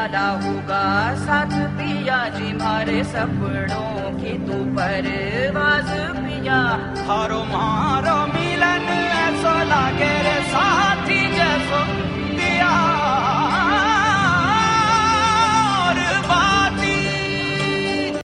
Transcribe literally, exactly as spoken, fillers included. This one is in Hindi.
वाला होगा साथ पिया जी मारे सपनों की तू परवाज़ पिया। हारो मारो मिलन